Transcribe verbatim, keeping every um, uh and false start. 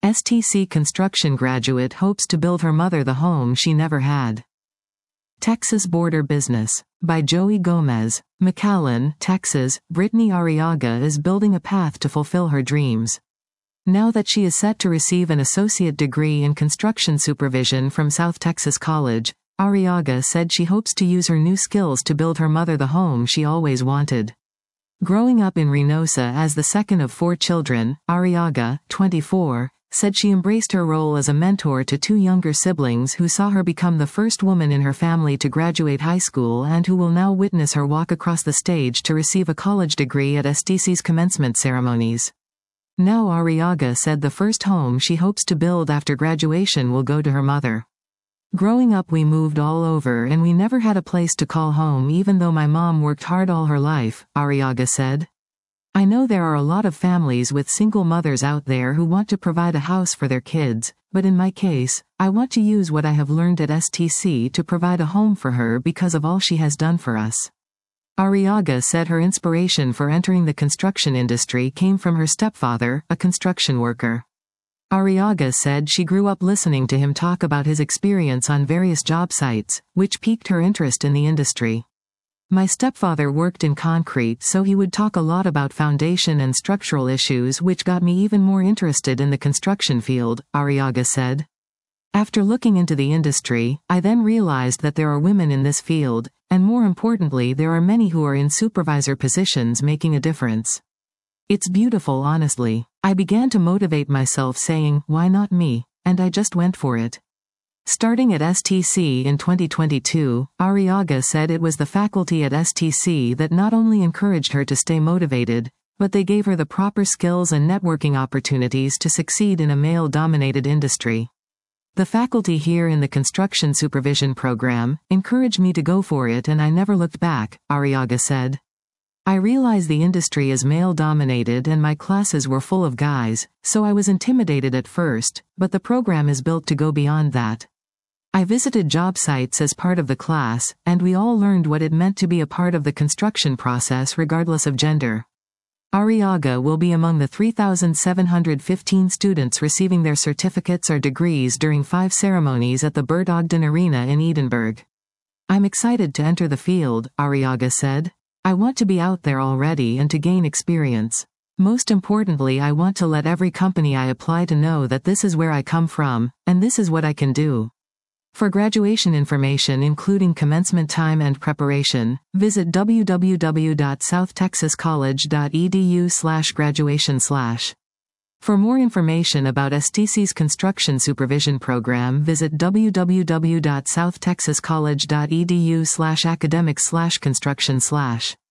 S T C construction graduate hopes to build her mother the home she never had. Texas Border Business. By Joey Gomez. McAllen, Texas. Brittany Arriaga is building a path to fulfill her dreams. Now that she is set to receive an associate degree in construction supervision from South Texas College, Arriaga said she hopes to use her new skills to build her mother the home she always wanted. Growing up in Reynosa as the second of four children, Arriaga, twenty-four, said she embraced her role as a mentor to two younger siblings who saw her become the first woman in her family to graduate high school and who will now witness her walk across the stage to receive a college degree at S T C's commencement ceremonies. Now Arriaga said the first home she hopes to build after graduation will go to her mother. Growing up we moved all over and we never had a place to call home even though my mom worked hard all her life, Arriaga said. I know there are a lot of families with single mothers out there who want to provide a house for their kids, but in my case, I want to use what I have learned at S T C to provide a home for her because of all she has done for us. Arriaga said her inspiration for entering the construction industry came from her stepfather, a construction worker. Arriaga said she grew up listening to him talk about his experience on various job sites, which piqued her interest in the industry. My stepfather worked in concrete, so he would talk a lot about foundation and structural issues, which got me even more interested in the construction field, Arriaga said. After looking into the industry, I then realized that there are women in this field, and more importantly there are many who are in supervisor positions making a difference. It's beautiful, honestly. I began to motivate myself saying, why not me? And I just went for it. Starting at S T C in twenty twenty-two, Arriaga said it was the faculty at S T C that not only encouraged her to stay motivated, but they gave her the proper skills and networking opportunities to succeed in a male-dominated industry. The faculty here in the construction supervision program encouraged me to go for it and I never looked back, Arriaga said. I realize the industry is male-dominated and my classes were full of guys, so I was intimidated at first, but the program is built to go beyond that. I visited job sites as part of the class, and we all learned what it meant to be a part of the construction process regardless of gender. Arriaga will be among the three thousand seven hundred fifteen students receiving their certificates or degrees during five ceremonies at the Bert Ogden Arena in Edinburgh. I'm excited to enter the field, Arriaga said. I want to be out there already and to gain experience. Most importantly, I want to let every company I apply to know that this is where I come from, and this is what I can do. For graduation information including commencement time and preparation, visit w w w dot south texas college dot e d u slash graduation slash. For more information about S T C's construction supervision program, visit w w w dot south texas college dot e d u slash academics slash construction slash.